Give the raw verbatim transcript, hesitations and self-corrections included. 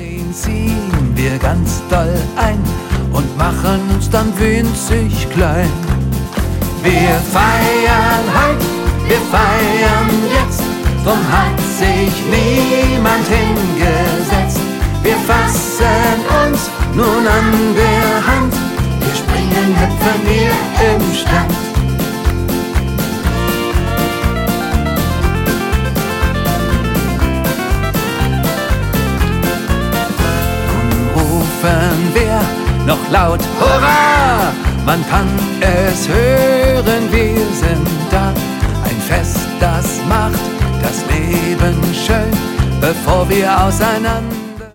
Den ziehen wir ganz doll ein und machen uns dann winzig klein. Wir feiern heut, wir feiern jetzt, drum hat sich niemand hingesetzt. Wir fassen uns nun an der Hand, wir springen, hüpfen wir im Stand. Rufen wir noch laut Hurra! Man kann es hören, wir sind da. Ein Fest, das macht das Leben schön, bevor wir auseinander